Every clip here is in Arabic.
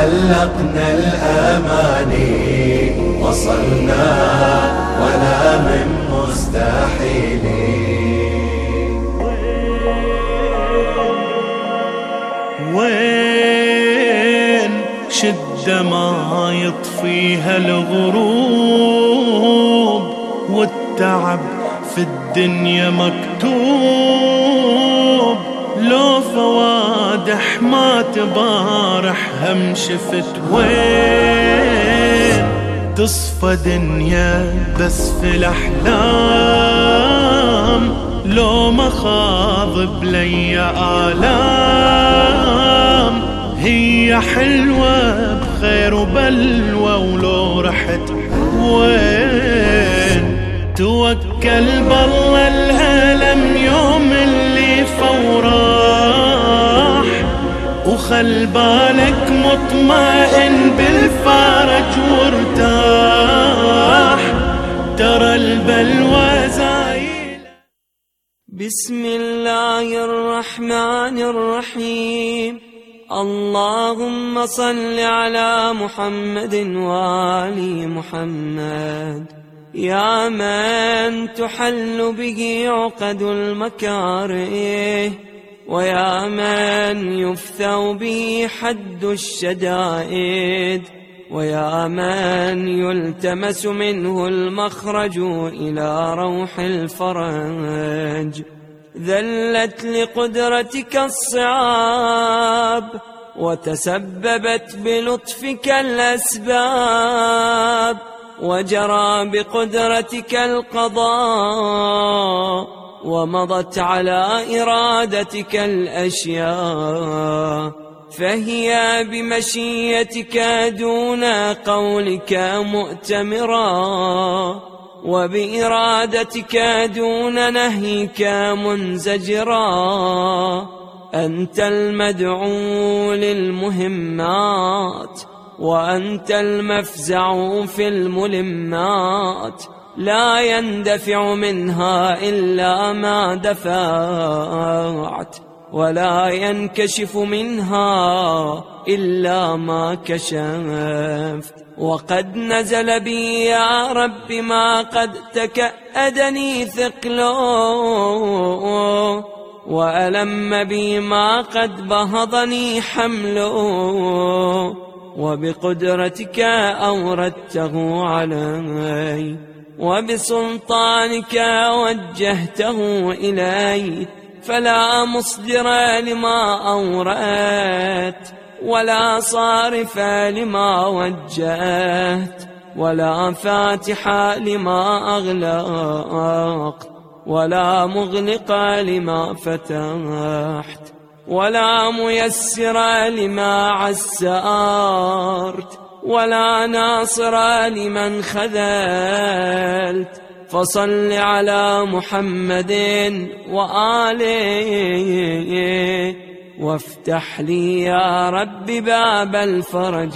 علقنا الأماني وصلنا ولا من مستحيل. وين شدة ما يطفيها الغروب، والتعب في الدنيا مكتوب، لو فوادح ما تبارح هم شفت. وين تصفى دنيا بس في الأحلام، لو مخاضب لي آلام، هي حلوة بخير وبلوى ولو رحت. وين توكل بالله الألم يوم اللي فوراح، وخل بالك مطمئن بالفرج وارتاح، ترى البلوى زايل. بسم الله الرحمن الرحيم. اللهم صل على محمد وآل محمد. يا من تحل به عقد المكاره، ويا من يفثو به حد الشدائد، ويا من يلتمس منه المخرج إلى روح الفرج. ذلت لقدرتك الصعاب، وتسببت بلطفك الأسباب، وجرى بقدرتك القضاء، ومضت على إرادتك الأشياء، فهي بمشيتك دون قولك مؤتمرا، وبإرادتك دون نهيك منزجرا. أنت المدعو للمهمات، وأنت المفزع في الملمات، لا يندفع منها إلا ما دفعت، ولا ينكشف منها إلا ما كشفت. وقد نزل بي يا رب ما قد تكأدني ثقله، وألم بي ما قد بهضني حمله، وبقدرتك أوردته علي، وبسلطانك وجهته إلي، فلا مصدر لما أوردت، ولا صارف لما وجهت، ولا فاتح لما أغلقت، ولا مغلق لما فتحت، ولا ميسر لما عسرت، ولا ناصر لمن خذلت. فصل على محمد وآله، وافتح لي يا رب باب الفرج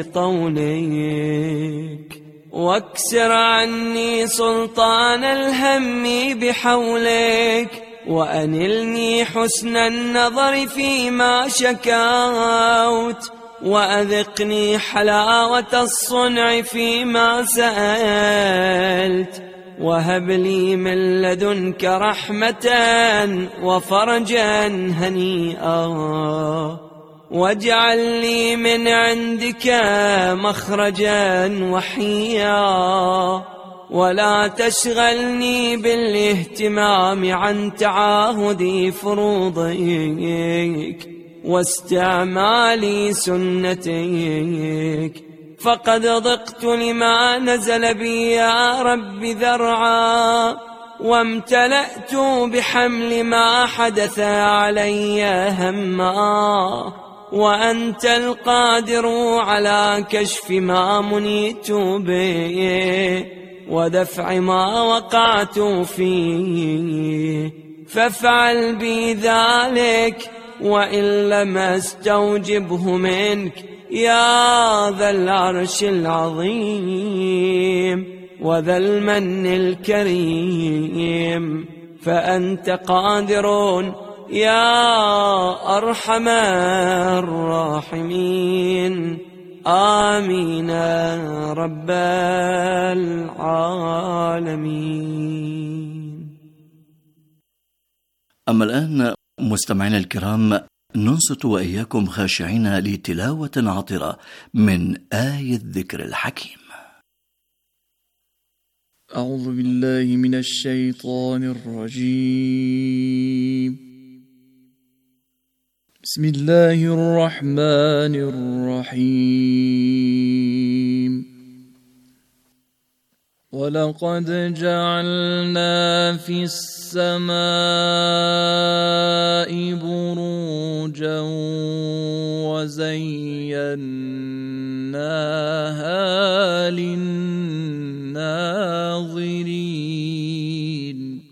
بطولك، واكسر عني سلطان الهم بحولك، وأنلني حسن النظر فيما شكوت، وأذقني حلاوة الصنع فيما سألت، وهب لي من لدنك رحمة وفرجا هنيئا، واجعل لي من عندك مخرجا وحيا، ولا تشغلني بالاهتمام عن تعاهد فروضك واستعمال سنتك، فقد ضقت لما نزل بي يا رب ذرعا، وامتلأت بحمل ما حدث علي هما، وأنت القادر على كشف ما منيت به، ودفع ما وقعت فيه، فافعل بي ذلك، وإن لم استوجبه منك يا ذا العرش العظيم وذا المن الكريم، فأنت قادر يا أرحم الراحمين. آمين رب العالمين. أما الآن مستمعينا الكرام، ننصت وإياكم خاشعين لتلاوة عطرة من آية الذكر الحكيم. أعوذ بالله من الشيطان الرجيم. بسم الله الرحمن الرحيم. ولقد جعلنا في السماء بروجا وزيناها للناظرين.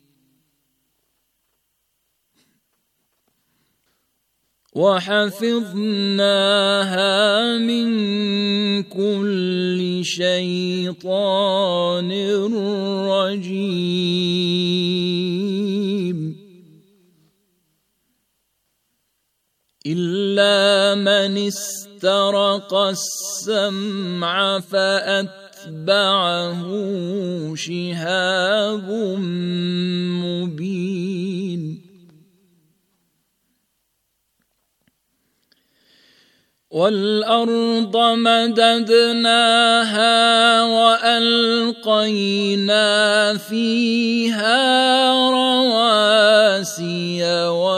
وحفظناها من كل شيطان رجيم إلا من استرق السمع فأتبعه شهاب مبين. والأرض مددناها وألقينا فيها رواسي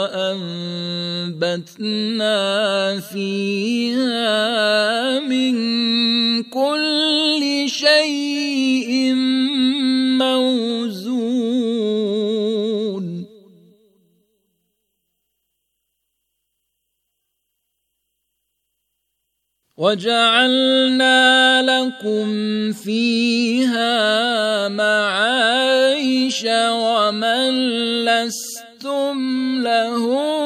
وأنبتنا فيها من كل شيء موزون. وجعلنا لكم فيها معايش ومن لستم له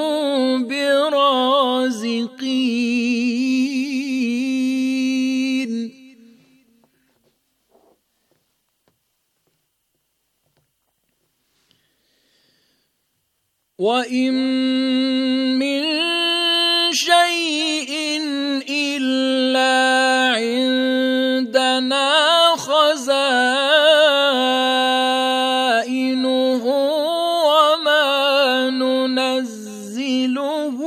برازقين. وإن من شيء إلا عندنا خزائنه وما ننزله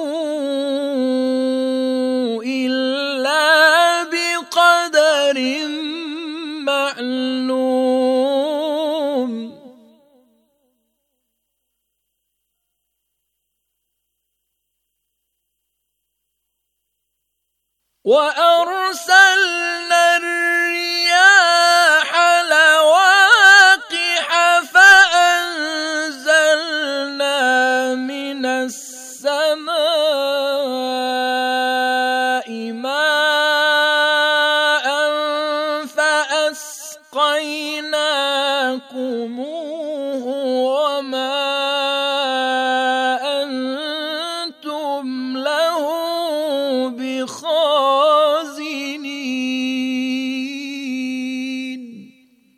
إلا بقدر معلوم. وأرسلنا الرياح لواقح فأنزلنا من السماء ماء فأسقيناكموه وما أنتم له بخازنين.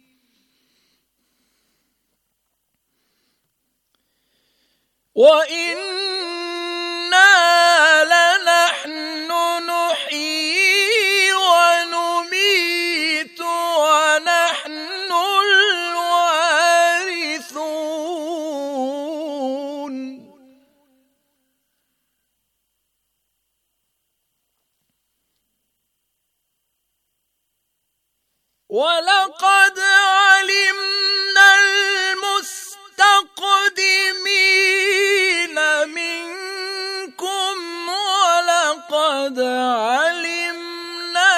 وإنا لنحن نحيي ونميت ونحن الوارثون. ولقد علمنا المستقدمين منكم ولقد علمنا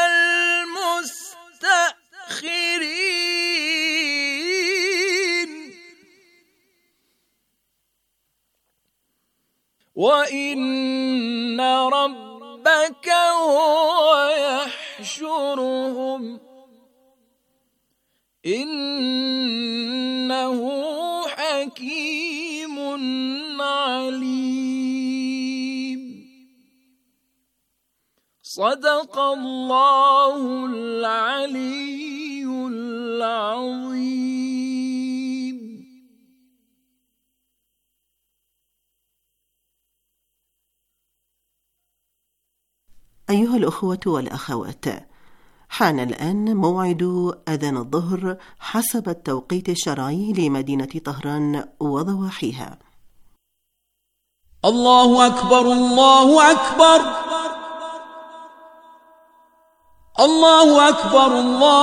المستأخرين. وإن ربك هو يحشرهم إنه حكيم عليم. صدق الله العلي العظيم. أيها الأخوة والأخوات، حان الآن موعد أذان الظهر حسب التوقيت الشرعي لمدينة طهران وضواحيها. الله أكبر الله أكبر الله أكبر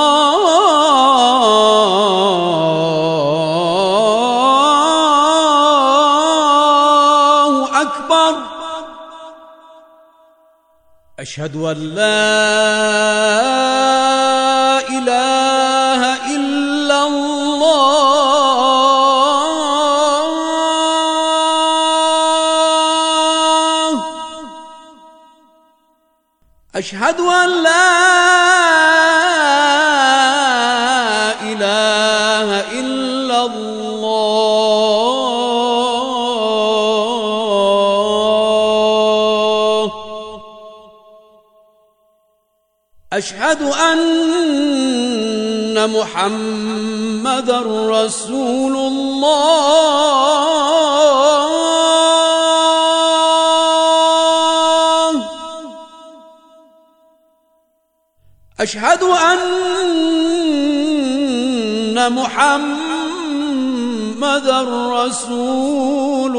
الله أكبر. أشهد أن لا إله إلا الله. أشهد أن لا إله إلا الله. أشهد أن محمدًا رسول الله. أشهد أن محمدًا رسول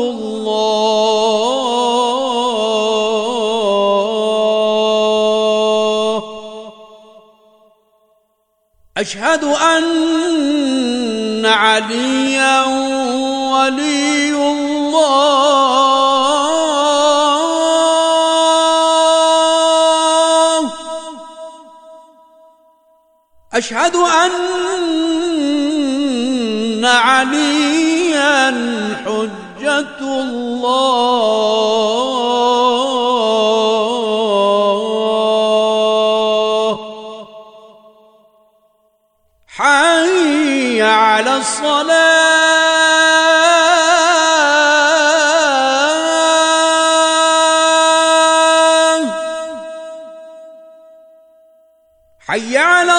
الله. أشهد أن عليا ولي الله. أشهد أن عليا حجة الله. حي على الصلاة. حي على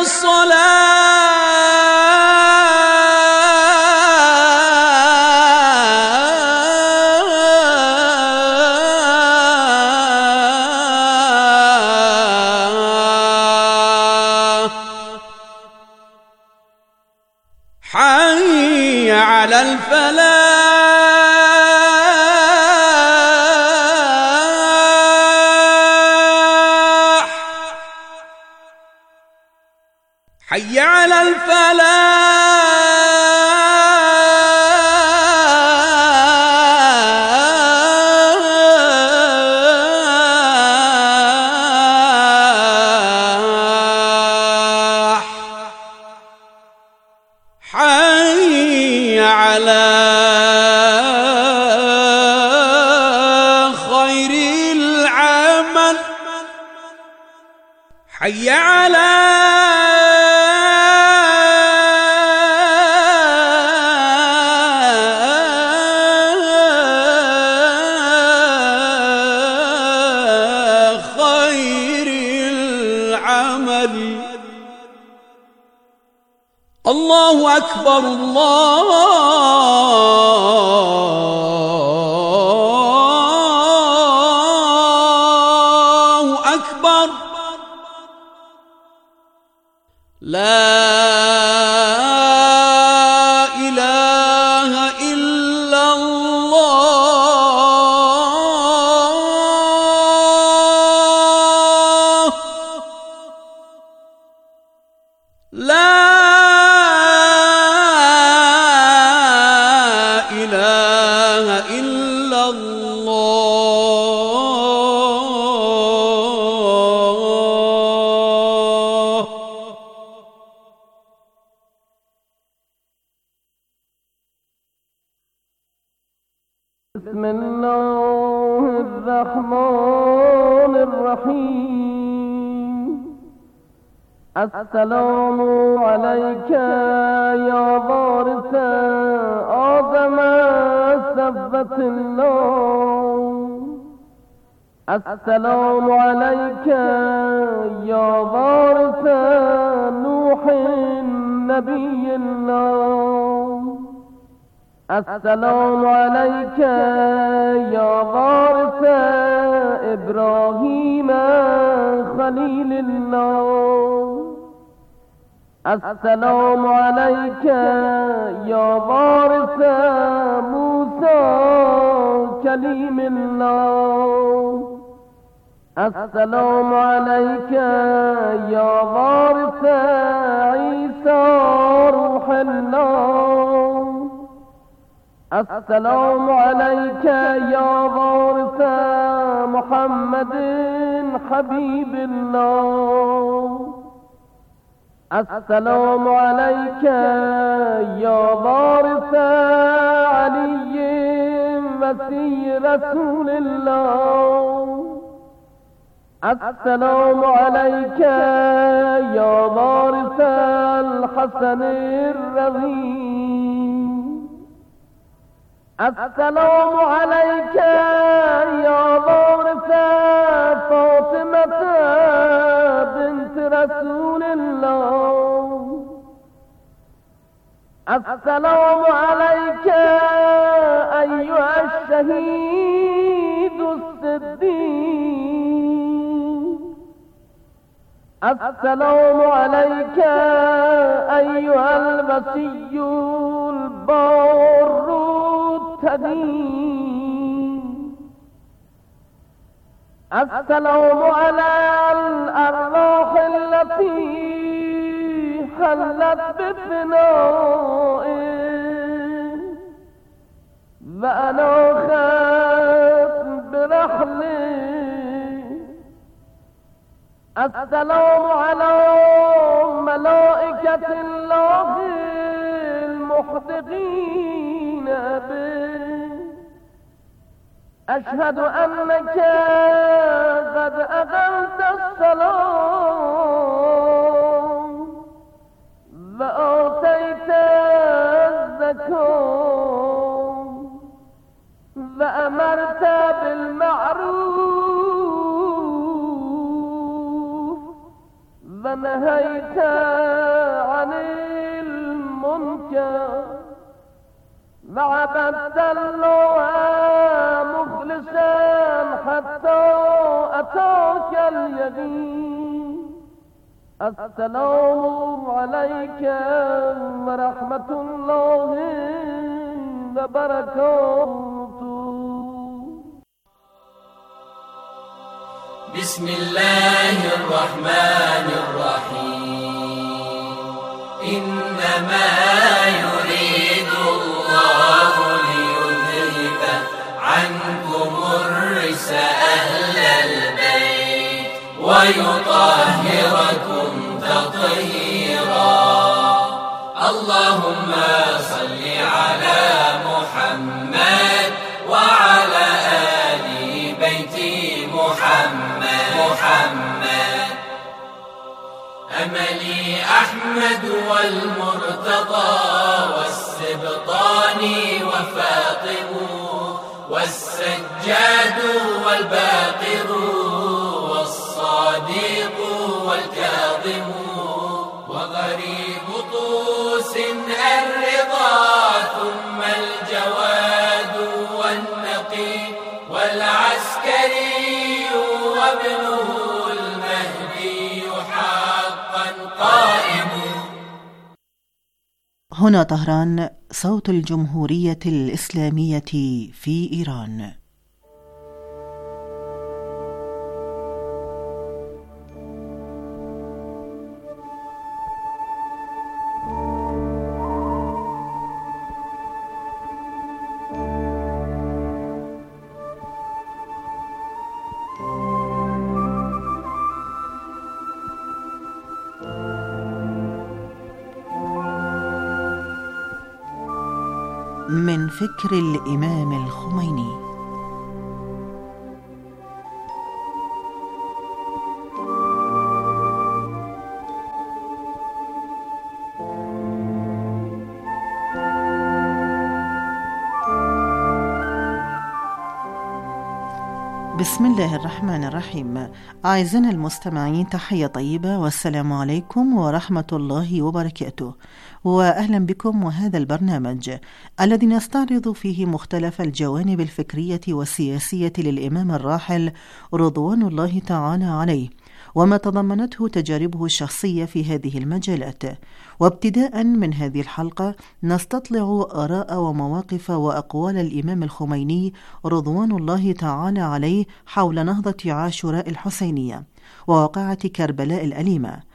الصلاة. حي على الفلاح. حي على الفلاح. حي على خير العمل. حي على خير العمل. الله أكبر الله أكبر. لا إله إلا الله. لا إله إلا الله. بسم الله الرحمن الرحيم. السلام عليك يا وارث آدم سبت الله. السلام عليك يا وارث نوح نبي الله. السلام عليك يا وارث إبراهيم خليل الله. السلام عليك يا وارث موسى كليم الله. السلام عليك يا وارث عيسى روح الله. السلام عليك يا وارث محمد حبيب الله. السلام عليك يا وارث علي مسيح رسول الله. السلام عليك يا وارث الحسن الرضي. السلام عليك يا وارث فاطمة بنت رسول الله. السلام عليك أيها الشهيد الصديق. السلام عليك أيها الوصي البار التدين. السلام على الأرواح التي حلت بفنائه وأنا خاف برحله. السلام على ملائكة الله المحدقين به. أشهد أنك قد أقمت الصلاة وآتيت الزكاة وأمرت بالمعروف ونهيت عن المنكر وعبدت الله مخلصا حتى أتاك اليقين. السلام عليك ورحمة الله وبركاته. بسم الله الرحمن الرحيم. إنما يريد الله ليذهب عنكم الرجس أهل البيت ويطهركم تطهيرا. اللهم صل على محمد وعلى آل بيت محمد. أملي أحمد والمرتضى والسبطان وفاطم والسجاد والباقر والصادق والكاظم وغريب طوس الرضا ثم الجواد والنقي والعسكري وابنه المهدي حقا قائم. هنا طهران، صوت الجمهورية الإسلامية في إيران. من فكر الإمام الخميني. بسم الله الرحمن الرحيم. أعزائنا المستمعين، تحية طيبة والسلام عليكم ورحمة الله وبركاته، وأهلا بكم وهذا البرنامج الذي نستعرض فيه مختلف الجوانب الفكرية والسياسية للإمام الراحل رضوان الله تعالى عليه، وما تضمنته تجاربه الشخصية في هذه المجالات. وابتداء من هذه الحلقة نستطلع آراء ومواقف وأقوال الإمام الخميني رضوان الله تعالى عليه حول نهضة عاشوراء الحسينية وواقعة كربلاء الأليمة.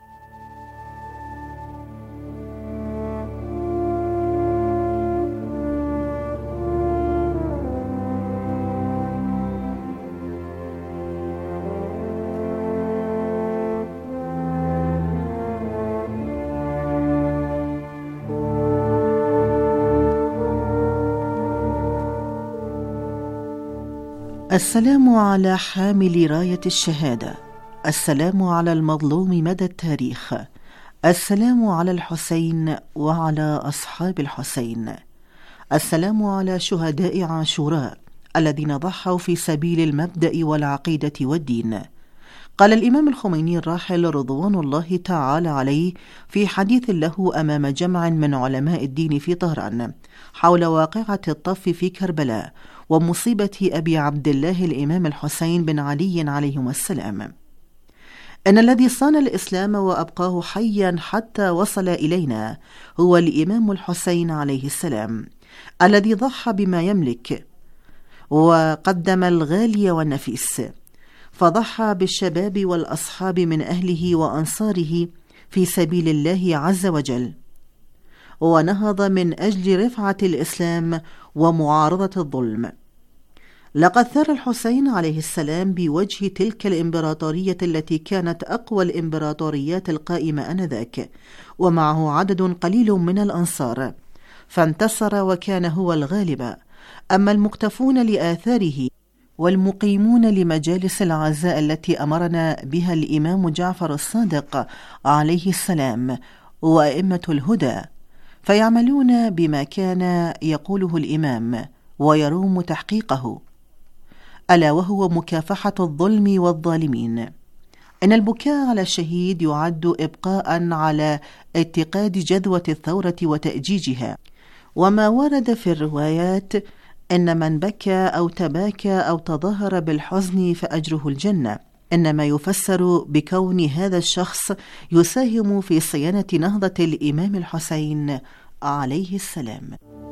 السلام على حامل راية الشهادة، السلام على المظلوم مدى التاريخ، السلام على الحسين وعلى أصحاب الحسين، السلام على شهداء عاشوراء الذين ضحوا في سبيل المبدأ والعقيدة والدين. قال الإمام الخميني الراحل رضوان الله تعالى عليه في حديث له أمام جمع من علماء الدين في طهران حول واقعة الطف في كربلاء ومصيبة أبي عبد الله الإمام الحسين بن علي عليهما السلام: أن الذي صان الإسلام وأبقاه حيا حتى وصل إلينا هو الإمام الحسين عليه السلام، الذي ضحى بما يملك وقدم الغالي والنفيس، فضحى بالشباب والأصحاب من أهله وأنصاره في سبيل الله عز وجل، ونهض من أجل رفعة الإسلام ومعارضة الظلم. لقد ثار الحسين عليه السلام بوجه تلك الإمبراطورية التي كانت أقوى الإمبراطوريات القائمة آنذاك، ومعه عدد قليل من الأنصار، فانتصر وكان هو الغالب. أما المقتفون لآثاره والمقيمون لمجالس العزاء التي أمرنا بها الإمام جعفر الصادق عليه السلام وأئمة الهدى، فيعملون بما كان يقوله الإمام ويروم تحقيقه، ألا وهو مكافحة الظلم والظالمين. إن البكاء على الشهيد يعد إبقاء على اتقاد جذوة الثورة وتأجيجها، وما ورد في الروايات إن من بكى أو تباكى أو تظاهر بالحزن فأجره الجنة، إنما يفسر بكون هذا الشخص يساهم في صيانة نهضة الإمام الحسين عليه السلام.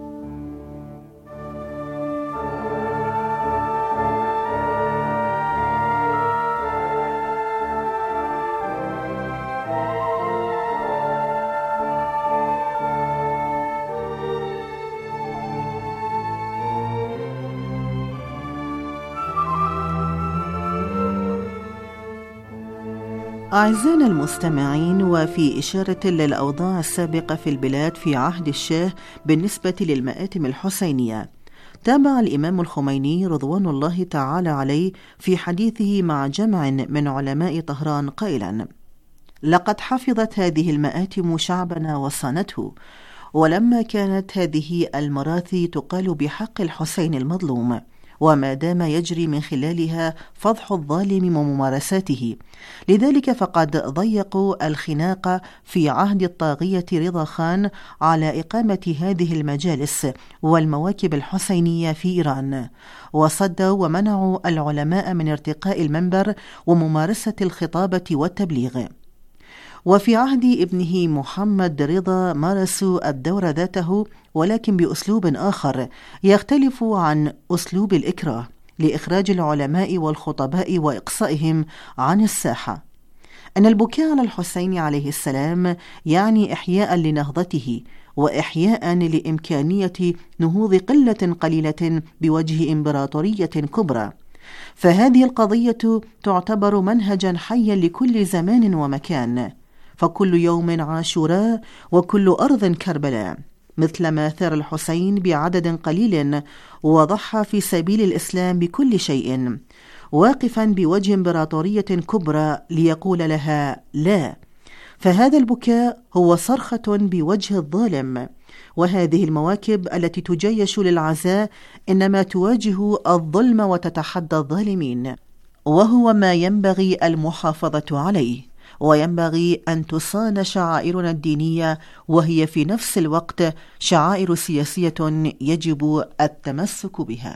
أعزائنا المستمعين، وفي إشارة للأوضاع السابقة في البلاد في عهد الشاه بالنسبة للمآتم الحسينية، تابع الإمام الخميني رضوان الله تعالى عليه في حديثه مع جمع من علماء طهران قائلا: لقد حفظت هذه المآتم شعبنا وصانته، ولما كانت هذه المراثي تقال بحق الحسين المظلوم، وما دام يجري من خلالها فضح الظالم وممارساته، لذلك فقد ضيقوا الخناق في عهد الطاغية رضا خان على إقامة هذه المجالس والمواكب الحسينية في إيران، وصدوا ومنعوا العلماء من ارتقاء المنبر وممارسة الخطابة والتبليغ. وفي عهد ابنه محمد رضا مارسوا الدور ذاته، ولكن بأسلوب آخر يختلف عن أسلوب الإكراه لإخراج العلماء والخطباء وإقصائهم عن الساحة. أن البكاء على الحسين عليه السلام يعني إحياء لنهضته وإحياء لإمكانية نهوض قلة قليلة بوجه إمبراطورية كبرى، فهذه القضية تعتبر منهجا حيا لكل زمان ومكان، فكل يوم عاشوراء وكل أرض كربلاء، مثلما ثار الحسين بعدد قليل وضحى في سبيل الإسلام بكل شيء، واقفا بوجه إمبراطورية كبرى ليقول لها لا. فهذا البكاء هو صرخة بوجه الظالم، وهذه المواكب التي تجيش للعزاء إنما تواجه الظلم وتتحدى الظالمين، وهو ما ينبغي المحافظة عليه، وينبغي أن تصان شعائرنا الدينية، وهي في نفس الوقت شعائر سياسية يجب التمسك بها.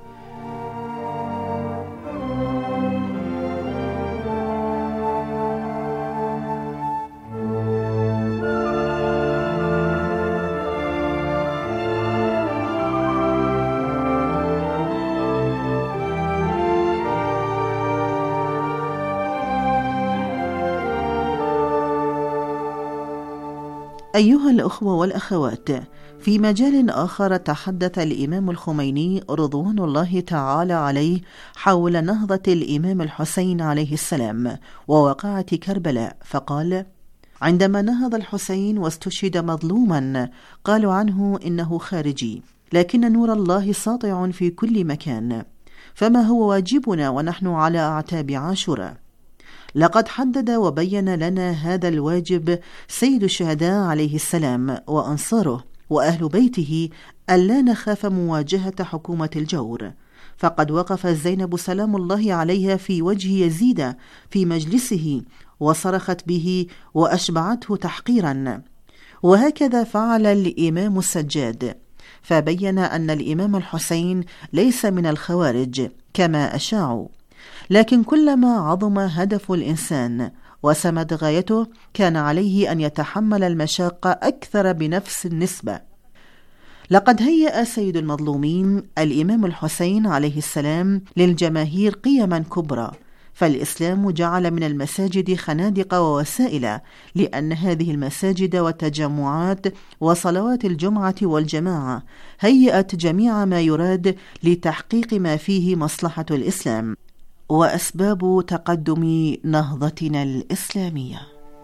أيها الأخوة والأخوات، في مجال آخر تحدث الإمام الخميني رضوان الله تعالى عليه حول نهضة الإمام الحسين عليه السلام وواقعة كربلاء، فقال: عندما نهض الحسين واستشهد مظلوما قالوا عنه إنه خارجي، لكن نور الله ساطع في كل مكان، فما هو واجبنا ونحن على أعتاب عاشوراء؟ لقد حدد وبين لنا هذا الواجب سيد الشهداء عليه السلام وأنصاره وأهل بيته، ألا نخاف مواجهة حكومة الجور، فقد وقف زينب سلام الله عليها في وجه يزيد في مجلسه وصرخت به وأشبعته تحقيرا، وهكذا فعل الإمام السجاد، فبين أن الإمام الحسين ليس من الخوارج كما أشاعوا، لكن كلما عظم هدف الإنسان وسمت غايته كان عليه أن يتحمل المشاق أكثر بنفس النسبة. لقد هيأ سيد المظلومين الإمام الحسين عليه السلام للجماهير قيما كبرى، فالإسلام جعل من المساجد خنادق ووسائل، لأن هذه المساجد والتجمعات وصلوات الجمعة والجماعة هيأت جميع ما يراد لتحقيق ما فيه مصلحة الإسلام وأسباب تقدم نهضتنا الإسلامية.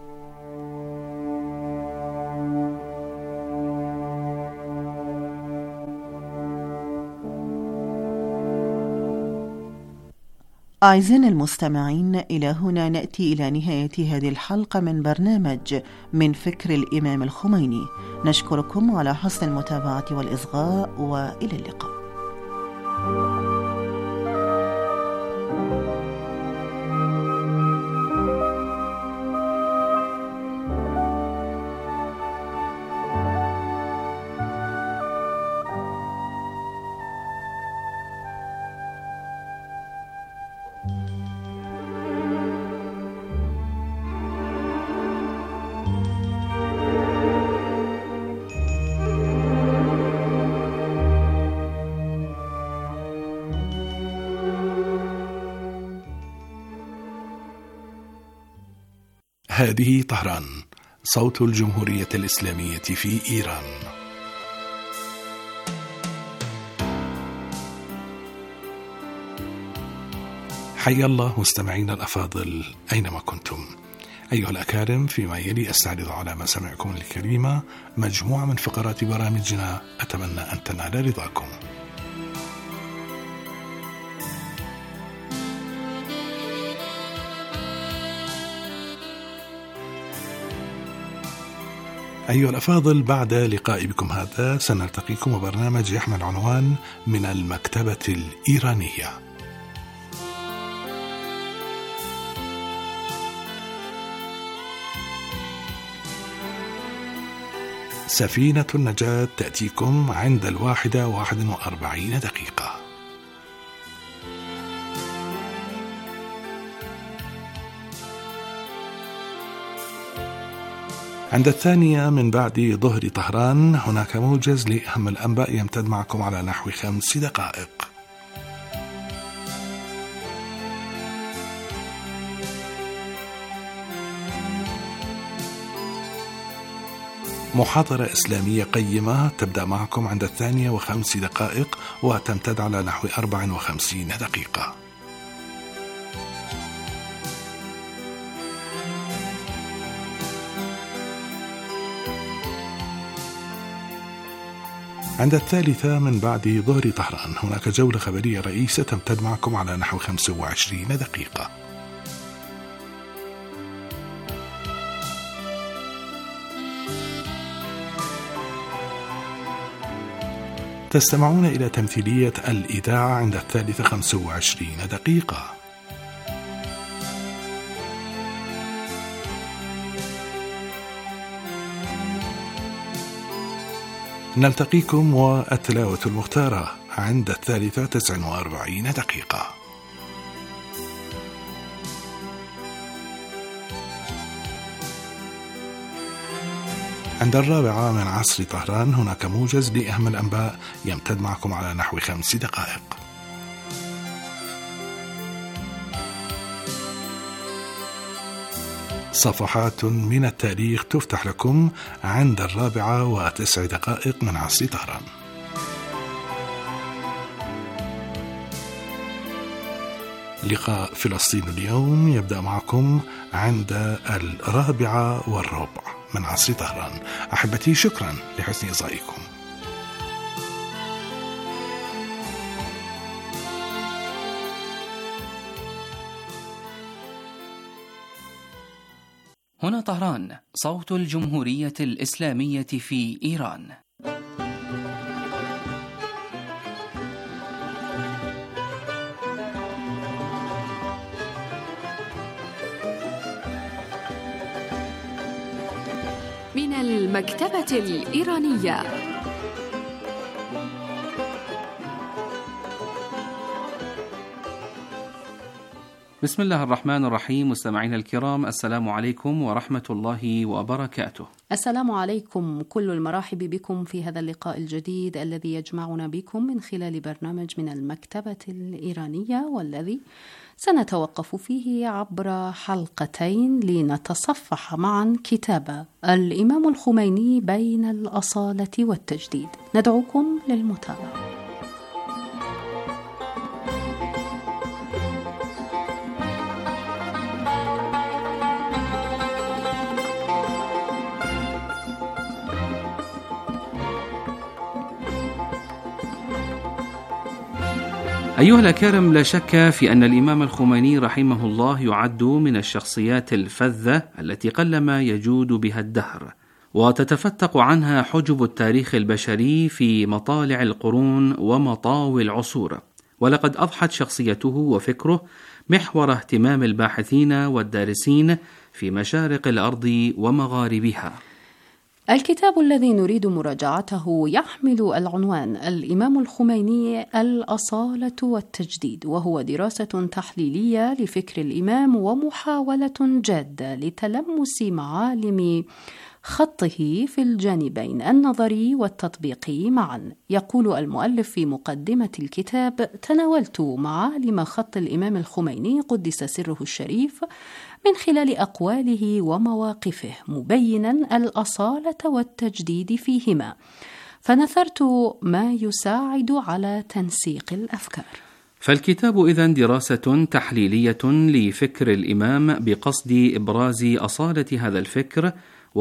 أعزائنا المستمعين، إلى هنا نأتي إلى نهاية هذه الحلقة من برنامج من فكر الإمام الخميني. نشكركم على حسن المتابعة والإصغاء، وإلى اللقاء. هذه طهران، صوت الجمهورية الإسلامية في إيران. حيا الله مستمعين الأفاضل أينما كنتم. أيها الأكارم، فيما يلي أستعرض على مسامعكم الكريمة مجموعة من فقرات برامجنا أتمنى أن تنال رضاكم. أيها الأفاضل، بعد لقاء بكم هذا سنلتقيكم وبرنامج يحمل عنوان من المكتبة الإيرانية. سفينة النجاة تأتيكم عند 1:41 دقيقة. عند 2:00 من بعد ظهر طهران هناك موجز لأهم الأنباء يمتد معكم على نحو 5 دقائق. محاضرة إسلامية قيمة تبدأ معكم عند 2:05 دقائق وتمتد على نحو 54 دقيقة. عند 3:00 من بعد ظهر طهران هناك جولة خبرية رئيسة تمتد معكم على نحو 25 دقيقة. تستمعون إلى تمثيلية الإذاعة عند 3:25 دقيقة. نلتقيكم والتلاوة المختارة عند 3:49 دقيقة. عند 4 من عصر طهران هناك موجز لأهم الأنباء يمتد معكم على نحو 5 دقائق. صفحات من التاريخ تفتح لكم عند 4:09 دقائق من عصر طهران. لقاء فلسطين اليوم يبدأ معكم عند 4:15 من عصر طهران. أحبتي، شكرا لحسن إصغائكم. هنا طهران، صوت الجمهورية الإسلامية في إيران. من المكتبة الإيرانية. بسم الله الرحمن الرحيم. مستمعينا الكرام، السلام عليكم ورحمة الله وبركاته. السلام عليكم، كل المراحب بكم في هذا اللقاء الجديد الذي يجمعنا بكم من خلال برنامج من المكتبة الإيرانية، والذي سنتوقف فيه عبر حلقتين لنتصفح معا كتاب الإمام الخميني بين الأصالة والتجديد. ندعوكم للمتابعة. أيها الأكارم، لا شك في أن الإمام الخميني رحمه الله يعد من الشخصيات الفذة التي قلما يجود بها الدهر، وتتفتق عنها حجب التاريخ البشري في مطالع القرون ومطاوي العصور، ولقد أضحت شخصيته وفكره محور اهتمام الباحثين والدارسين في مشارق الأرض ومغاربها. الكتاب الذي نريد مراجعته يحمل العنوان الإمام الخميني الأصالة والتجديد، وهو دراسة تحليلية لفكر الإمام ومحاولة جادة لتلمس معالم خطه في الجانبين النظري والتطبيقي معا. يقول المؤلف في مقدمة الكتاب: تناولت معالم خط الإمام الخميني قدس سره الشريف من خلال أقواله ومواقفه، مبينا الأصالة والتجديد فيهما، فنثرت ما يساعد على تنسيق الأفكار. فالكتاب إذن دراسة تحليلية لفكر الإمام بقصد إبراز أصالة هذا الفكر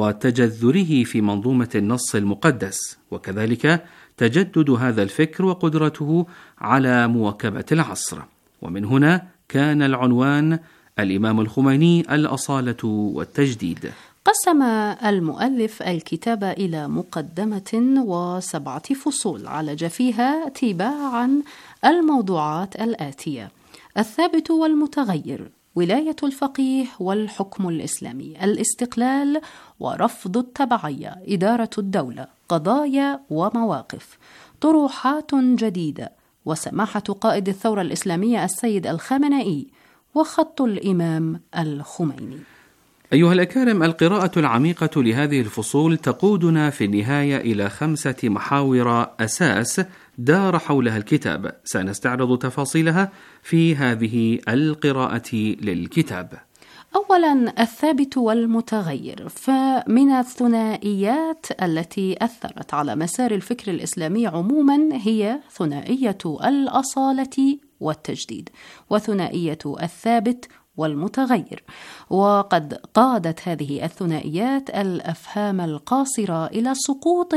وتجذره في منظومة النص المقدس، وكذلك تجدد هذا الفكر وقدرته على مواكبة العصر. ومن هنا كان العنوان الإمام الخميني الأصالة والتجديد. قسم المؤلف الكتاب إلى مقدمة و7 فصول عالج فيها تباعا الموضوعات الآتية: الثابت والمتغير، ولاية الفقيه والحكم الإسلامي، الاستقلال ورفض التبعية، إدارة الدولة، قضايا ومواقف، طروحات جديدة، وسماحة قائد الثورة الإسلامية السيد الخامنئي، وخط الإمام الخميني. أيها الأكارم، القراءة العميقة لهذه الفصول تقودنا في النهاية إلى 5 محاور أساس دار حولها الكتاب، سنستعرض تفاصيلها في هذه القراءة للكتاب. أولا، الثابت والمتغير. فمن الثنائيات التي أثرت على مسار الفكر الإسلامي عموما هي ثنائية الأصالة والتجديد، وثنائية الثابت والمتغير. وقد قادت هذه الثنائيات الأفهام القاصرة إلى سقوط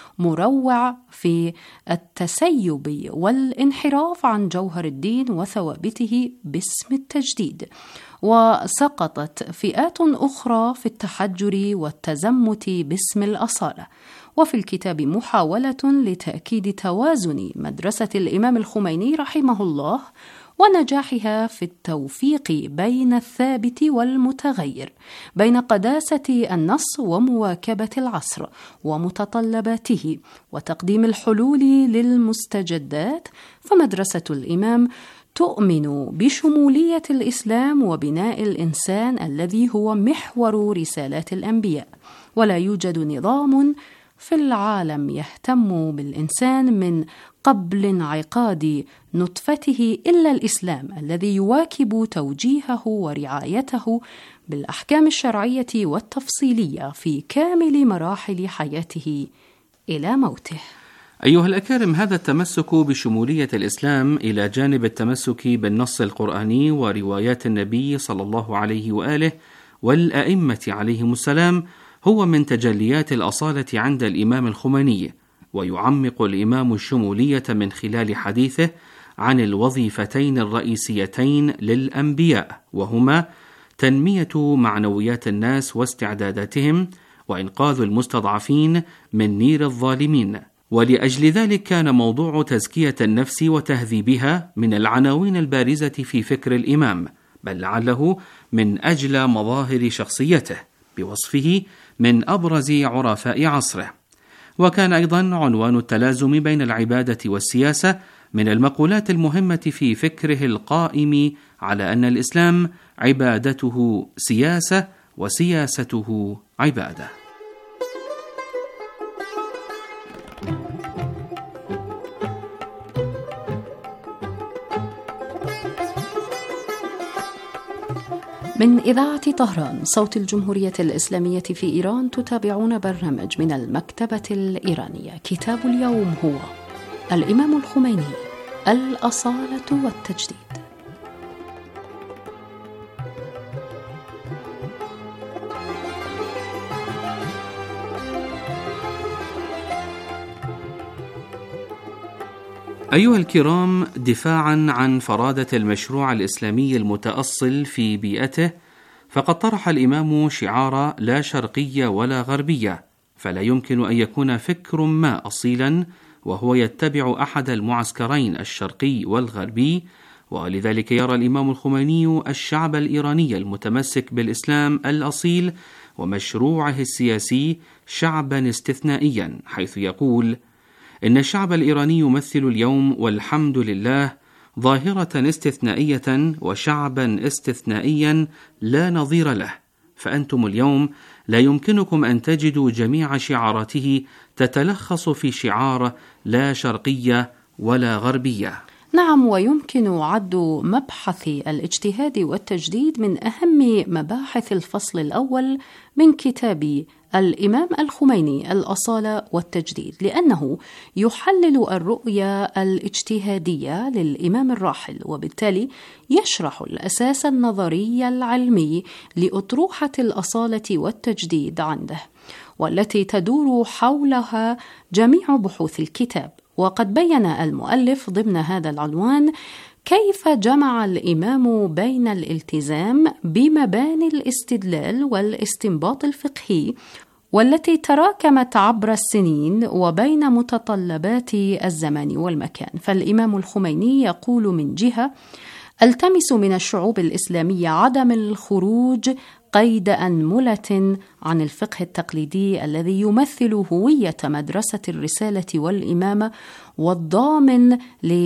مروع في التسيب والانحراف عن جوهر الدين وثوابته باسم التجديد، وسقطت فئات أخرى في التحجر والتزمت باسم الأصالة. وفي الكتاب محاولة لتأكيد توازن مدرسة الإمام الخميني رحمه الله ونجاحها في التوفيق بين الثابت والمتغير، بين قداسة النص ومواكبة العصر ومتطلباته وتقديم الحلول للمستجدات. فمدرسة الإمام تؤمن بشمولية الإسلام وبناء الإنسان الذي هو محور رسالات الأنبياء، ولا يوجد نظام في العالم يهتم بالإنسان من قبل انعقاد نطفته إلا الإسلام، الذي يواكب توجيهه ورعايته بالأحكام الشرعية والتفصيلية في كامل مراحل حياته إلى موته. أيها الأكارم، هذا التمسك بشمولية الإسلام إلى جانب التمسك بالنص القرآني وروايات النبي صلى الله عليه وآله والأئمة عليهم السلام هو من تجليات الأصالة عند الإمام الخميني، ويعمق الإمام الشمولية من خلال حديثه عن الوظيفتين الرئيسيتين للأنبياء، وهما تنمية معنويات الناس واستعداداتهم، وإنقاذ المستضعفين من نير الظالمين. ولأجل ذلك كان موضوع تزكية النفس وتهذيبها من العناوين البارزة في فكر الإمام، بل لعله من أجل مظاهر شخصيته، بوصفه من أبرز عرفاء عصره. وكان أيضا عنوان التلازم بين العبادة والسياسة من المقولات المهمة في فكره القائم على أن الإسلام عبادته سياسة وسياسته عبادة. من إذاعة طهران صوت الجمهورية الإسلامية في إيران تتابعون برنامج من المكتبة الإيرانية. كتاب اليوم هو الإمام الخميني، الأصالة والتجديد. أيها الكرام، دفاعا عن فرادة المشروع الإسلامي المتأصل في بيئته، فقد طرح الإمام شعار لا شرقية ولا غربية، فلا يمكن أن يكون فكر ما أصيلا وهو يتبع أحد المعسكرين الشرقي والغربي. ولذلك يرى الإمام الخميني الشعب الإيراني المتمسك بالإسلام الأصيل ومشروعه السياسي شعبا استثنائيا، حيث يقول: إن الشعب الإيراني يمثل اليوم والحمد لله ظاهرة استثنائية وشعبا استثنائيا لا نظير له، فأنتم اليوم لا يمكنكم أن تجدوا جميع شعاراته تتلخص في شعار لا شرقية ولا غربية. نعم، ويمكن عد مبحث الاجتهاد والتجديد من أهم مباحث الفصل الأول من كتاب الإمام الخميني الأصالة والتجديد، لأنه يحلل الرؤية الاجتهادية للإمام الراحل، وبالتالي يشرح الأساس النظري العلمي لأطروحة الأصالة والتجديد عنده، والتي تدور حولها جميع بحوث الكتاب. وقد بين المؤلف ضمن هذا العنوان كيف جمع الإمام بين الالتزام بمباني الاستدلال والاستنباط الفقهي والتي تراكمت عبر السنين وبين متطلبات الزمان والمكان. فالإمام الخميني يقول من جهة: التمس من الشعوب الإسلامية عدم الخروج قيد أنملة عن الفقه التقليدي الذي يمثل هوية مدرسة الرسالة والإمامة والضامن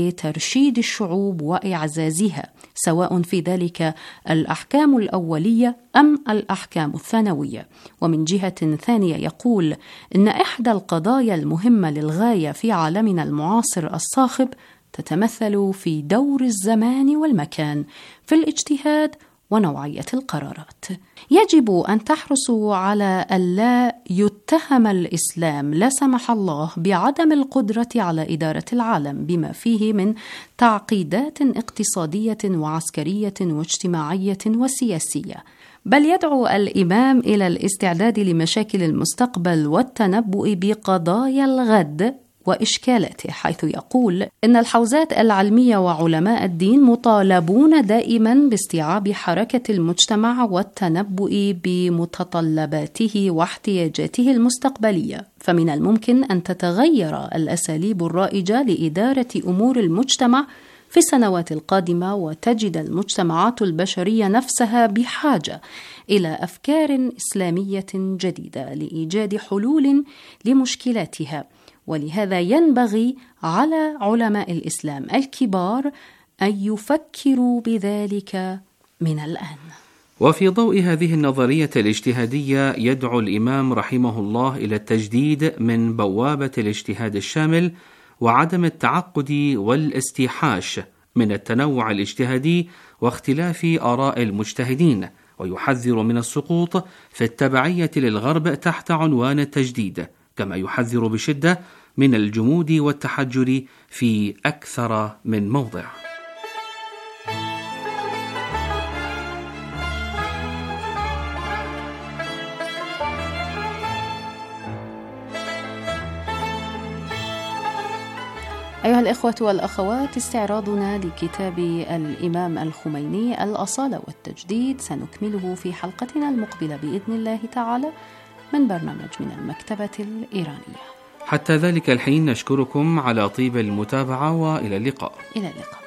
لترشيد الشعوب وإعزازها، سواء في ذلك الأحكام الأولية أم الأحكام الثانوية. ومن جهة ثانية يقول إن إحدى القضايا المهمة للغاية في عالمنا المعاصر الصاخب تتمثل في دور الزمان والمكان في الاجتهاد ونوعية القرارات. يجب أن تحرصوا على ألا يتهم الإسلام لا سمح الله بعدم القدرة على إدارة العالم بما فيه من تعقيدات اقتصادية وعسكرية واجتماعية وسياسية، بل يدعو الإمام إلى الاستعداد لمشاكل المستقبل والتنبؤ بقضايا الغد وإشكالاته، حيث يقول إن الحوزات العلمية وعلماء الدين مطالبون دائما باستيعاب حركة المجتمع والتنبؤ بمتطلباته واحتياجاته المستقبلية، فمن الممكن أن تتغير الأساليب الرائجة لإدارة أمور المجتمع في السنوات القادمة، وتجد المجتمعات البشرية نفسها بحاجة إلى أفكار إسلامية جديدة لإيجاد حلول لمشكلاتها. ولهذا ينبغي على علماء الإسلام الكبار أن يفكروا بذلك من الآن. وفي ضوء هذه النظرية الاجتهادية يدعو الإمام رحمه الله إلى التجديد من بوابة الاجتهاد الشامل وعدم التعقد والاستيحاش من التنوع الاجتهادي واختلاف آراء المجتهدين، ويحذر من السقوط في التبعية للغرب تحت عنوان التجديد، كما يحذر بشدة من الجمود والتحجر في أكثر من موضع. أيها الإخوة والأخوات، استعراضنا لكتاب الإمام الخميني الأصالة والتجديد سنكمله في حلقتنا المقبلة بإذن الله تعالى من برنامج من المكتبة الإيرانية. حتى ذلك الحين نشكركم على طيب المتابعة، وإلى اللقاء. إلى اللقاء.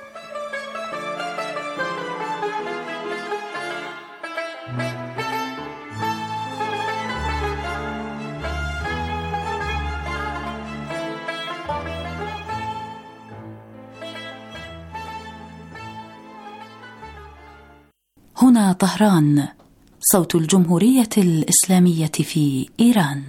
هنا طهران، صوت الجمهورية الإسلامية في إيران.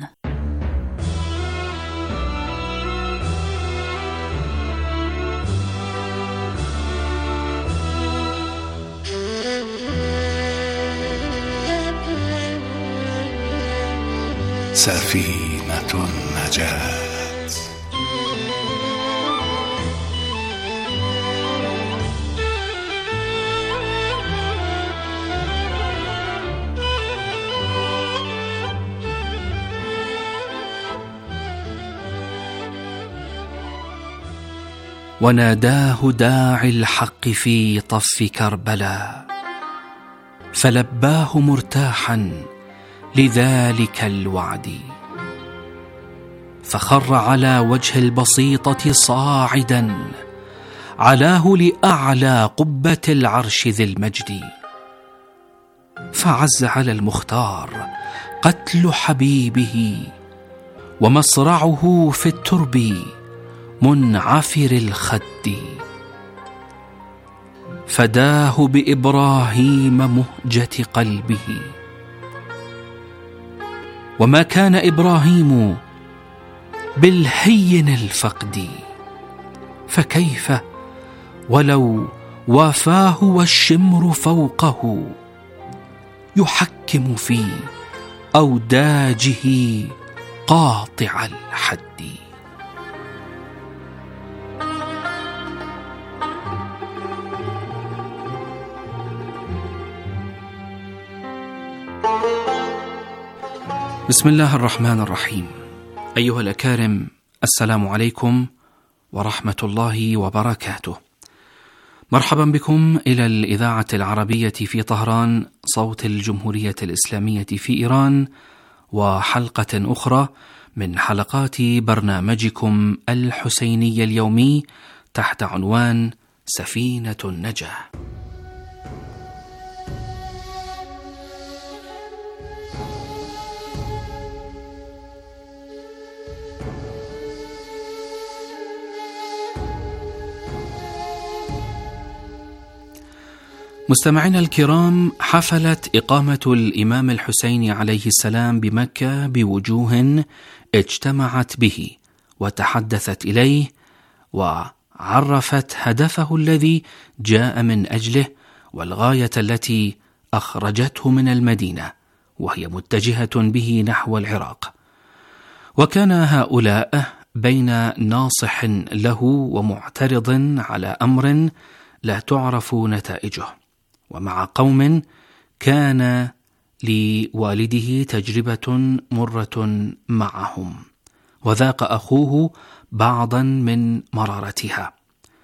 سفينة النجاة. وناداه داعي الحق في طف كربلاء، فلباه مرتاحا لذلك الوعد، فخر على وجه البسيطة صاعدا، علاه لأعلى قبة العرش ذي المجد، فعز على المختار قتل حبيبه، ومصرعه في الترب منعفر الخد، فداه بإبراهيم مهجة قلبه، وما كان إبراهيم بالهين الفقد، فكيف ولو وافاه والشمر فوقه، يحكم في أوداجه قاطع الحد. بسم الله الرحمن الرحيم. أيها الأكارم، السلام عليكم ورحمة الله وبركاته. مرحبا بكم إلى الإذاعة العربية في طهران، صوت الجمهورية الإسلامية في إيران، وحلقة أخرى من حلقات برنامجكم الحسيني اليومي تحت عنوان سفينة النجاة. مستمعينا الكرام، حفلت إقامة الإمام الحسين عليه السلام بمكة بوجوه اجتمعت به وتحدثت إليه، وعرفت هدفه الذي جاء من أجله، والغاية التي أخرجته من المدينة، وهي متجهة به نحو العراق. وكان هؤلاء بين ناصح له ومعترض على أمر لا تعرف نتائجه، ومع قوم كان لوالده تجربة مرة معهم، وذاق أخوه بعضا من مرارتها.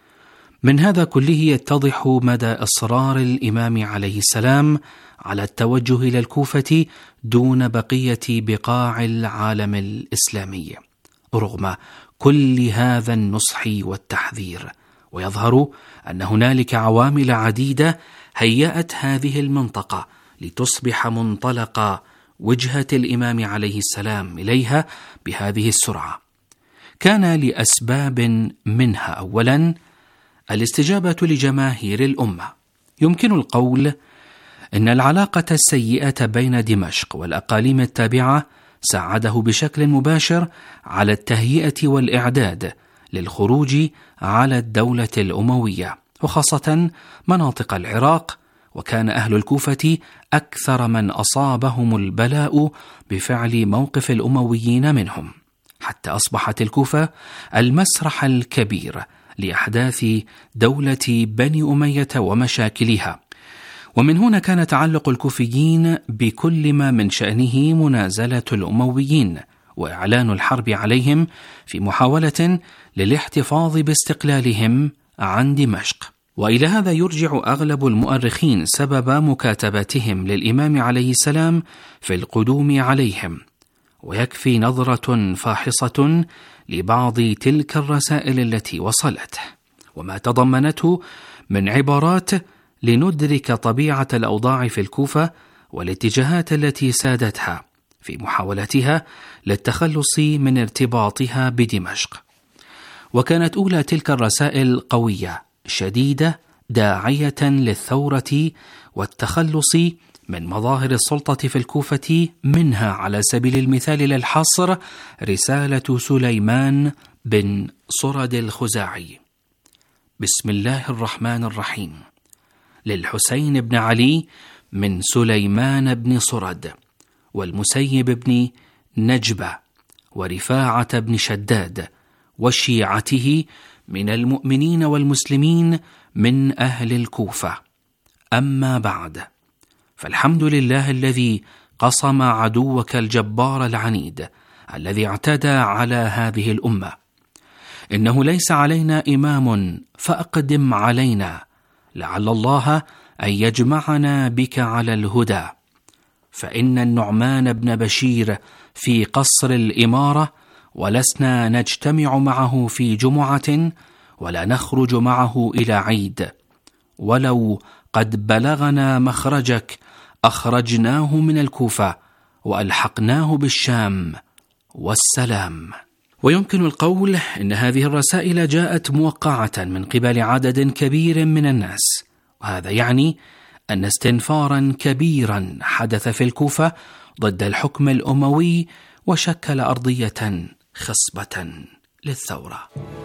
من هذا كله يتضح مدى إصرار الإمام عليه السلام على التوجه إلى الكوفة دون بقية بقاع العالم الإسلامي رغم كل هذا النصح والتحذير. ويظهر أن هنالك عوامل عديدة هيأت هذه المنطقة لتصبح منطلق وجهة الإمام عليه السلام إليها بهذه السرعة. كان لأسباب، منها أولا الاستجابة لجماهير الأمة. يمكن القول إن العلاقة السيئة بين دمشق والأقاليم التابعة ساعده بشكل مباشر على التهيئة والإعداد للخروج على الدولة الأموية، وخاصة مناطق العراق، وكان أهل الكوفة أكثر من أصابهم البلاء بفعل موقف الأمويين منهم، حتى أصبحت الكوفة المسرح الكبير لأحداث دولة بني أمية ومشاكلها. ومن هنا كان تعلق الكوفيين بكل ما من شأنه منازلة الأمويين وإعلان الحرب عليهم في محاولة للاحتفاظ باستقلالهم عن دمشق. وإلى هذا يرجع أغلب المؤرخين سبب مكاتبتهم للإمام عليه السلام في القدوم عليهم، ويكفي نظرة فاحصة لبعض تلك الرسائل التي وصلته وما تضمنته من عبارات لندرك طبيعة الأوضاع في الكوفة والاتجاهات التي سادتها في محاولتها للتخلص من ارتباطها بدمشق. وكانت أولى تلك الرسائل قوية شديدة داعية للثورة والتخلص من مظاهر السلطة في الكوفة، منها على سبيل المثال للحصر رسالة سليمان بن صرد الخزاعي: بسم الله الرحمن الرحيم، للحسين بن علي من سليمان بن صرد، والمسيب بن نجبة، ورفاعة بن شداد، وشيعته من المؤمنين والمسلمين من أهل الكوفة. أما بعد، فالحمد لله الذي قصم عدوك الجبار العنيد الذي اعتدى على هذه الأمة. إنه ليس علينا إمام فأقدم علينا، لعل الله أن يجمعنا بك على الهدى. فإن النعمان بن بشير في قصر الإمارة، ولسنا نجتمع معه في جمعة ولا نخرج معه إلى عيد، ولو قد بلغنا مخرجك أخرجناه من الكوفة وألحقناه بالشام، والسلام. ويمكن القول إن هذه الرسائل جاءت موقعة من قبل عدد كبير من الناس، وهذا يعني أن استنفارا كبيرا حدث في الكوفة ضد الحكم الأموي، وشكل أرضية خصبة للثورة.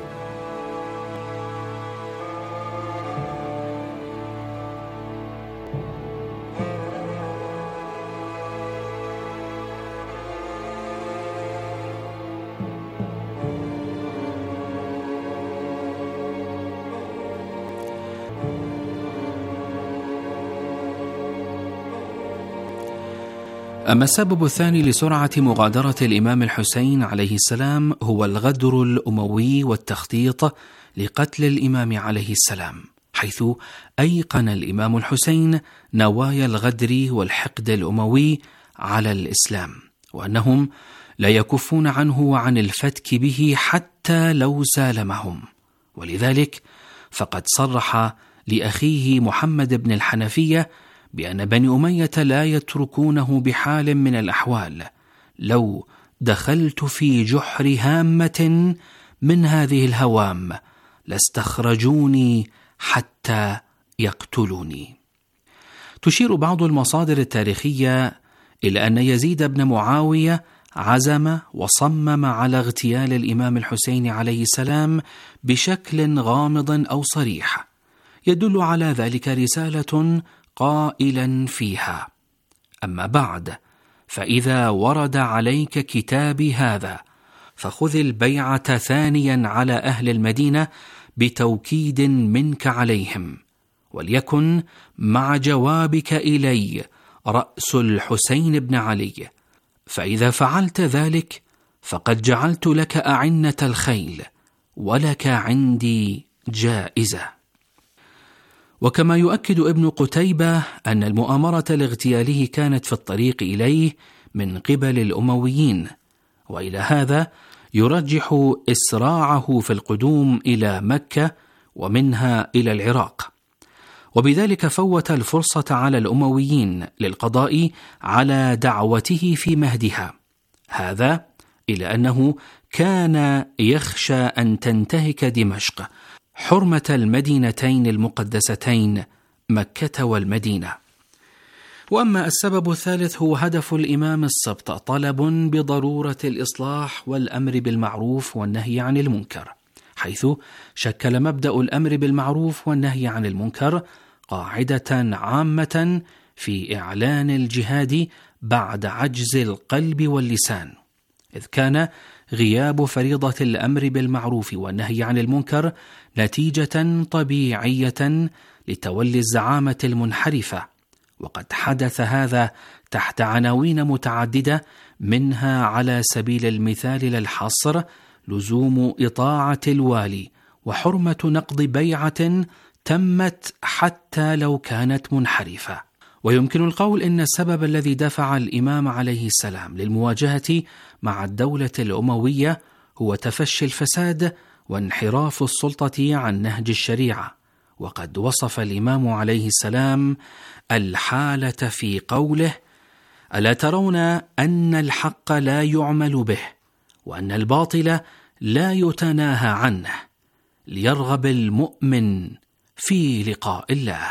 أما السبب الثاني لسرعة مغادرة الإمام الحسين عليه السلام هو الغدر الأموي والتخطيط لقتل الإمام عليه السلام، حيث أيقن الإمام الحسين نوايا الغدر والحقد الأموي على الإسلام، وأنهم لا يكفون عنه وعن الفتك به حتى لو سالمهم. ولذلك فقد صرح لأخيه محمد بن الحنفية بأن بني أمية لا يتركونه بحال من الأحوال، لو دخلت في جحر هامة من هذه الهوام لاستخرجوني حتى يقتلوني. تشير بعض المصادر التاريخية إلى أن يزيد بن معاوية عزم وصمم على اغتيال الإمام الحسين عليه السلام بشكل غامض أو صريح، يدل على ذلك رسالة قائلا فيها: أما بعد، فإذا ورد عليك كتابي هذا فخذ البيعة ثانيا على أهل المدينة بتوكيد منك عليهم، وليكن مع جوابك إلي رأس الحسين بن علي، فإذا فعلت ذلك فقد جعلت لك أعنة الخيل ولك عندي جائزة. وكما يؤكد ابن قتيبة أن المؤامرة لاغتياله كانت في الطريق إليه من قبل الأمويين، وإلى هذا يرجح إسراعه في القدوم إلى مكة ومنها إلى العراق، وبذلك فوت الفرصة على الأمويين للقضاء على دعوته في مهدها، هذا إلى أنه كان يخشى أن تنتهك دمشق حرمة المدينتين المقدستين مكة والمدينة. وأما السبب الثالث هو هدف الإمام السبط، طلب بضرورة الإصلاح والأمر بالمعروف والنهي عن المنكر، حيث شكل مبدأ الأمر بالمعروف والنهي عن المنكر قاعدة عامة في إعلان الجهاد بعد عجز القلب واللسان، إذ كان غياب فريضة الأمر بالمعروف والنهي عن المنكر نتيجة طبيعية لتولي الزعامة المنحرفة، وقد حدث هذا تحت عناوين متعددة، منها على سبيل المثال للحصر لزوم إطاعة الوالي وحرمة نقض بيعة تمت حتى لو كانت منحرفة. ويمكن القول إن السبب الذي دفع الإمام عليه السلام للمواجهة مع الدولة الأموية هو تفشي الفساد وانحراف السلطة عن نهج الشريعة، وقد وصف الإمام عليه السلام الحالة في قوله: ألا ترون أن الحق لا يعمل به وأن الباطل لا يتناهى عنه، ليرغب المؤمن في لقاء الله.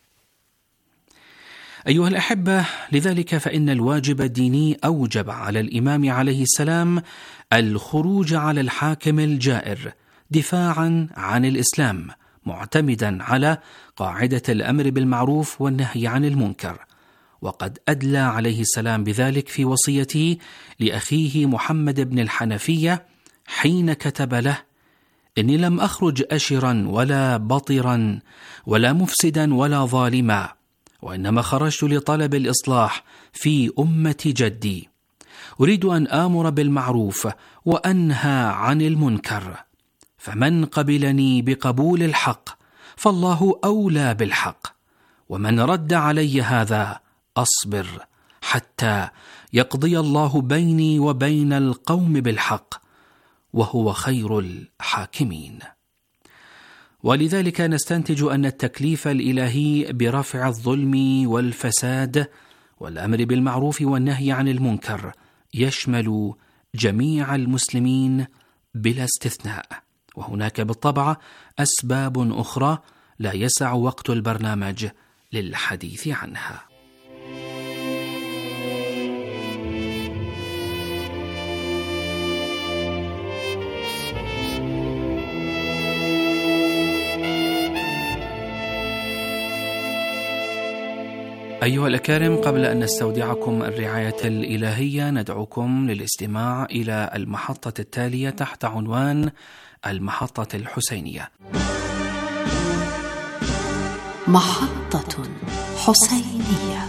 أيها الأحبة، لذلك فإن الواجب الديني أوجب على الإمام عليه السلام الخروج على الحاكم الجائر دفاعا عن الإسلام، معتمدا على قاعدة الأمر بالمعروف والنهي عن المنكر، وقد أدلى عليه السلام بذلك في وصيته لأخيه محمد بن الحنفية حين كتب له: إني لم أخرج أشرا ولا بطرا ولا مفسدا ولا ظالما، وإنما خرجت لطلب الإصلاح في أمة جدي، أريد أن آمر بالمعروف وأنهى عن المنكر، فمن قبلني بقبول الحق فالله أولى بالحق، ومن رد علي هذا أصبر حتى يقضي الله بيني وبين القوم بالحق، وهو خير الحاكمين. ولذلك نستنتج أن التكليف الإلهي برفع الظلم والفساد والأمر بالمعروف والنهي عن المنكر يشمل جميع المسلمين بلا استثناء، وهناك بالطبع أسباب أخرى لا يسع وقت البرنامج للحديث عنها. أيها الأكارم، قبل أن نستودعكم الرعاية الإلهية ندعوكم للاستماع إلى المحطة التالية تحت عنوان المحطة الحسينية. محطة حسينية.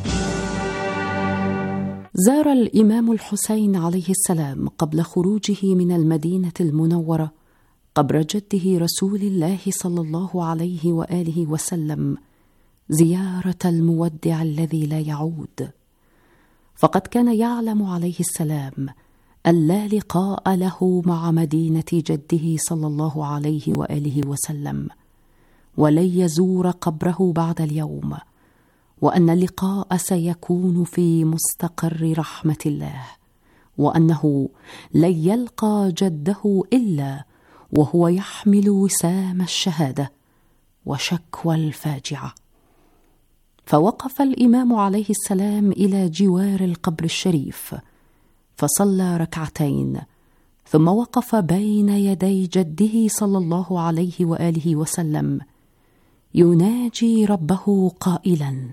زار الإمام الحسين عليه السلام قبل خروجه من المدينة المنورة قبر جده رسول الله صلى الله عليه وآله وسلم زيارة المودع الذي لا يعود، فقد كان يعلم عليه السلام أن لا لقاء له مع مدينة جده صلى الله عليه وآله وسلم، ولن يزور قبره بعد اليوم، وأن اللقاء سيكون في مستقر رحمة الله، وأنه لن يلقى جده إلا وهو يحمل وسام الشهادة وشكوى الفاجعة. فوقف الإمام عليه السلام إلى جوار القبر الشريف فصلى ركعتين، ثم وقف بين يدي جده صلى الله عليه وآله وسلم يناجي ربه قائلا: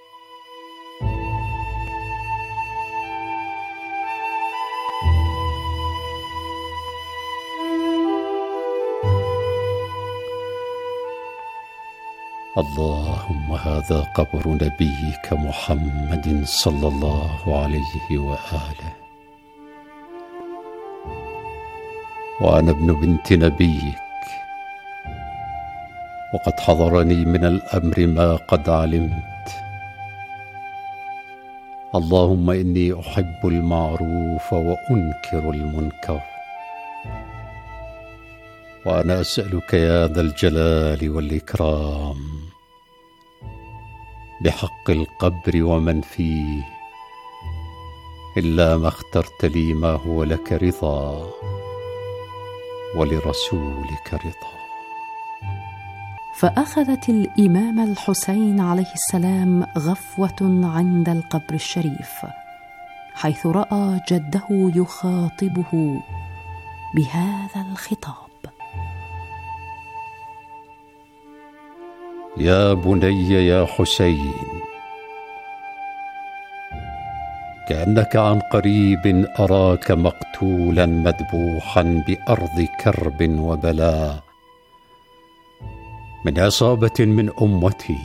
اللهم هذا قبر نبيك محمد صلى الله عليه وآله، وأنا ابن بنت نبيك، وقد حضرني من الأمر ما قد علمت. اللهم إني أحب المعروف وأنكر المنكر، وأنا أسألك يا ذا الجلال والإكرام بحق القبر ومن فيه إلا ما اخترت لي ما هو لك رضا ولرسولك رضا. فأخذت الإمام الحسين عليه السلام غفوة عند القبر الشريف، حيث رأى جده يخاطبه بهذا الخطاب: يا بني يا حسين، كأنك عن قريب أراك مقتولا مذبوحا بأرض كرب وبلاء من عصابة من أمتي،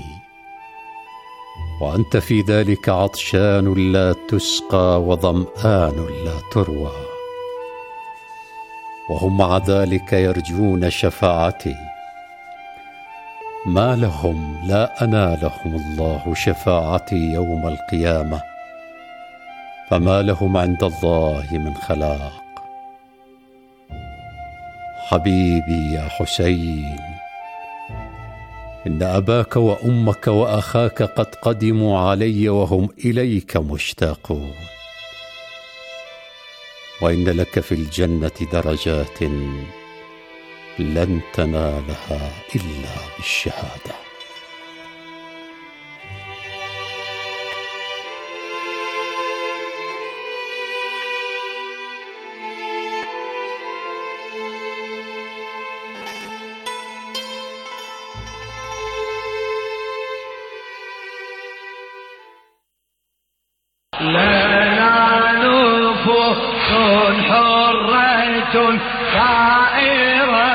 وأنت في ذلك عطشان لا تسقى وظمآن لا تروى، وهم مع ذلك يرجون شفاعتي. ما لهم لا أنالهم الله شفاعتي يوم القيامة، فما لهم عند الله من خلاق. حبيبي يا حسين، إن أباك وأمك وأخاك قد قدموا علي وهم إليك مشتاقون، وإن لك في الجنة درجات لن تنالها إلا بالشهادة. لنا نفوس حرة طائرة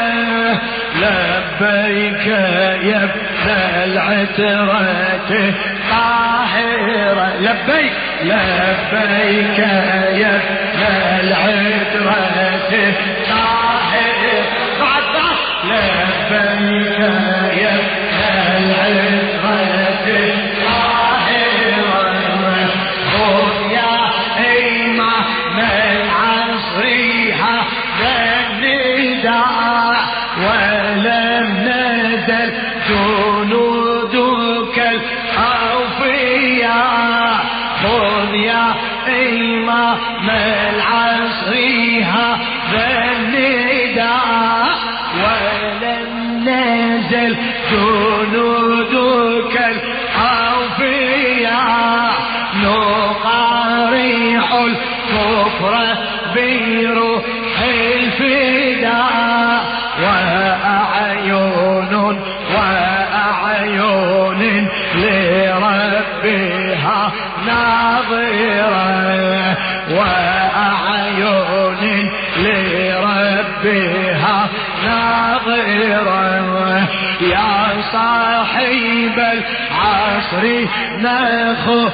لبيك يا ابن العترة طاهرة، لبيك لبيك يا ابن العترة طاهرة، لبيك يا ابن العترة جنودك الأوفياء. خذ يا إمام العصر هذا النداء، ولن نزل جنودك الأوفياء نقارح الكفر بروح الفداء. وأعين لربها ناظرة، وأعين لربها ناظرة. يا صاحب العصر نخوض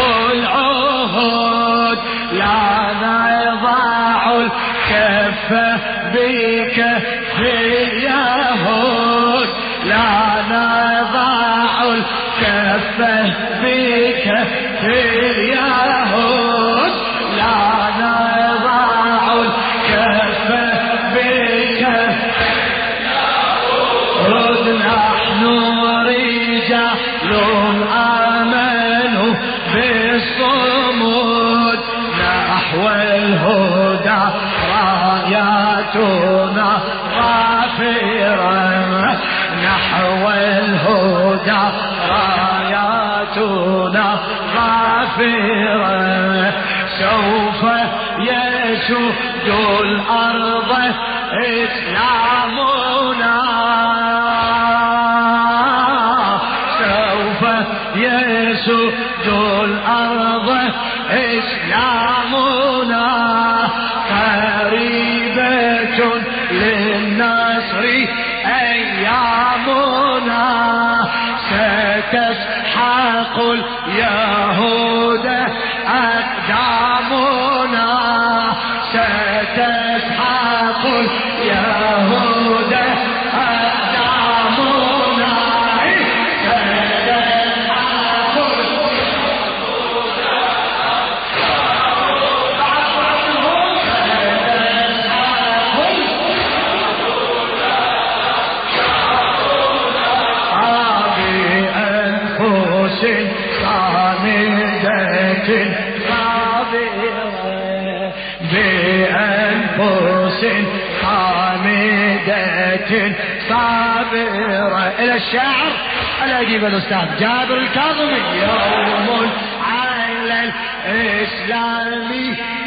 العهود، لا نضع الكف بكف اليهود، لا نضع الكف بكف اليهود، لا نضع الكف بكف اليهود. نحن رجال آمنوا بالصمود نحو الهدى راياتنا غافرة، نحو الهدى راياتنا غافرة. سوف يسود الأرض إسلامنا، سوف يسود الأرض إسلامنا. قريبة للنصر أيامنا، ستسحق اليهود أقدامنا، ستسحق نفوس حامدة صابرة. إلى الشاعر ألا أجيب الأستاذ جابر الكاظمي. يوم على الإسلام